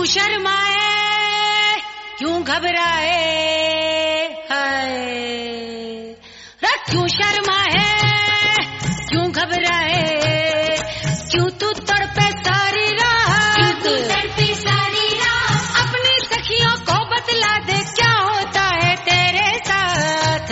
क्यों शर्माए, क्यों घबराए, हाय रे क्यों शर्माए, क्यों घबराए, क्यों तू तड़पे सारी रात, क्यों तू तड़पे सारी रात, अपनी सखियों को बतला दे क्या होता है तेरे साथ।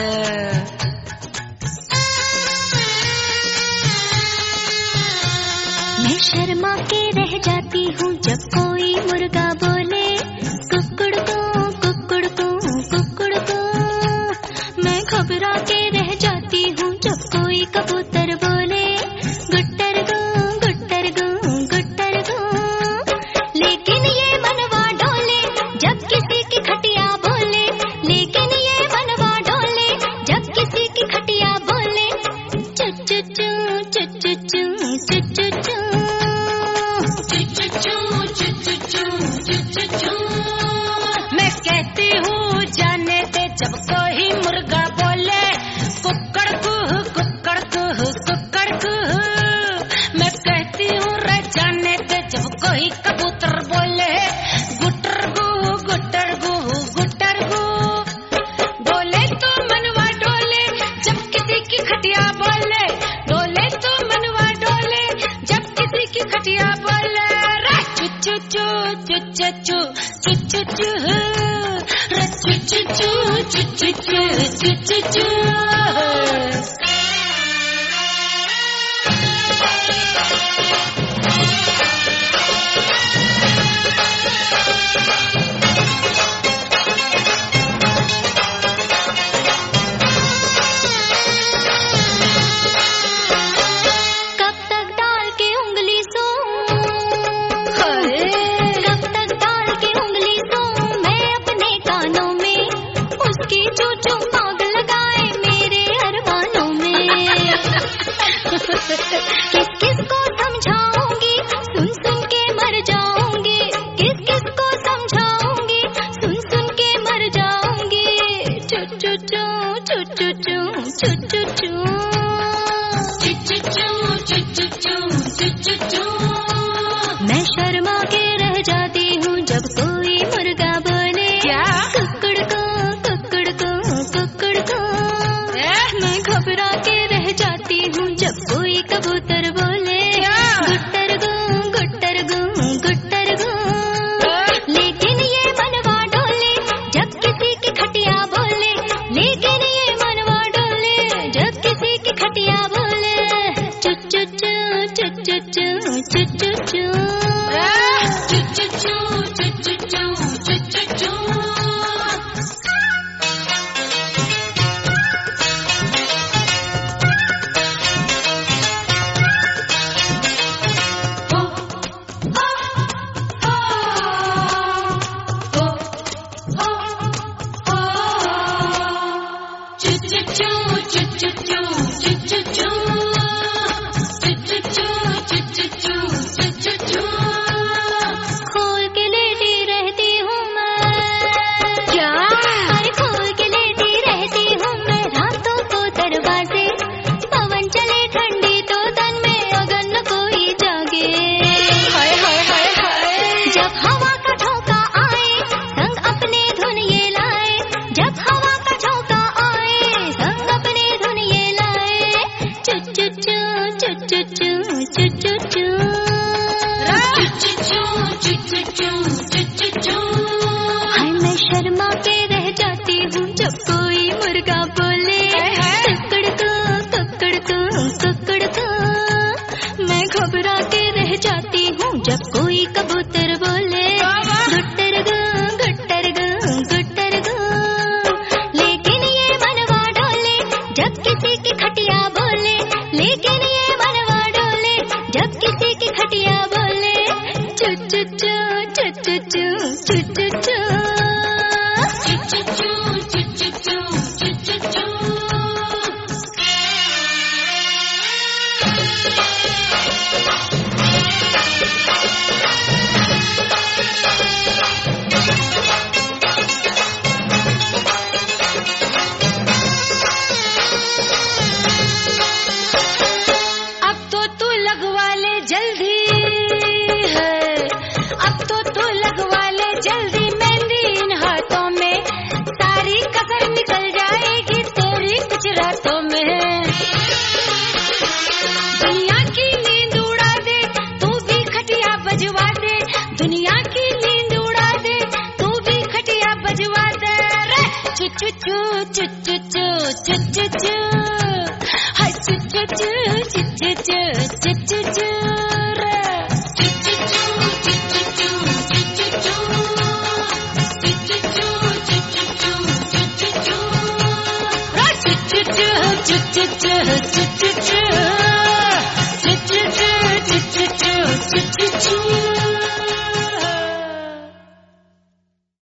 मैं शर्मा के रह जाती हूँ जब कोई मुर्गा बोले कुक्कुड़ को कुक्कुड़ को कुक्कुड़ को। मैं घबरा के रह जाती हूँ जब कोई कबूतर बोले गुट्टर गो गुट्टर गो गुट्टर गो। लेकिन ये मनवा डोले जब किसी की खटिया बोले, लेकिन ये मनवा डोले जब किसी की खटिया बोले चु चु चु चु चु चु चु चु। मैं कहती हूँ जाने दे जब कोई मुर्गा बोले कुक्कड़ कुह कुक्कड़ कुह कुक्कड़ कुह। मैं कहती हूँ रे जाने दे जब कोई कबूतर बोले गुटर गु गुटर गु गुटर गु। डोले तो मनवा डोले जब किसी की खटिया बोले, डोले तो मनवा डोले जब किसी की खटिया बोले रे चु चु चु चु चु चु चु चु चु रे चु चु चु चु चु चु चु चु। कब तक डाल के उंगली सो, कब तक डाल के उंगली सो मैं अपने कानों में, उसकी चूचू आग लगाए मेरे अरमानों में। किस किस को समझाऊंगी सुन सुन के मर जाऊंगी, किस किस को समझाऊंगी सुन सुन के मर जाऊंगी। चू चू चू चू चू चू चू चू। मैं शर्मा के रह जाती हूँ जब कोई मुर्गा बोले कुक्कुड़ को कुक्कुड़ को कुक्कुड़ को। मैं घबरा के रह जाती हूँ जब कोई कबूतर बोले गुट्टर गो गुट्टर गो गुट्टर गो। लेकिन ये मनवा डोले जब किसी की खटिया बोले, लेकिन ये मनवा डोले जब किसी की खटिया बोले चु चु चु चु चु चु चु चु चु। खोल के लेटी रहती हूँ मैं, क्या अरे खोल के लेटी रहती हूँ मैं रातों को दरवाजे। पवन चले ठंडी तो तन में अगर न कोई जागे। हाय हाय हाय हाय। जब हवा का झोंका आए संग अपने धुन ये लाए, जब हवा का झोंका आए संग अपने धुन ये लाए चु चु चु चु चु चु चु चु चु। हाय मैं शर्मा के रह जाती हूँ जब कोई मुर्गा बोले कुक्कुड़ को कुक्कुड़ को कुक्कुड़ को। मैं घबरा के रह जाती हूँ जब कोई कबूतर बोले गुट्टर गो गुट्टर गो गुट्टर गो। लेकिन ये मनवा डोले जब किसी की खटिया बोले, लेकिन ये मनवा डोले जब किसी की खटिया बोले चु चु चु चु चु चु चु चु। जल्दी है अब तो लगवा Choo choo choo choo choo choo choo choo choo.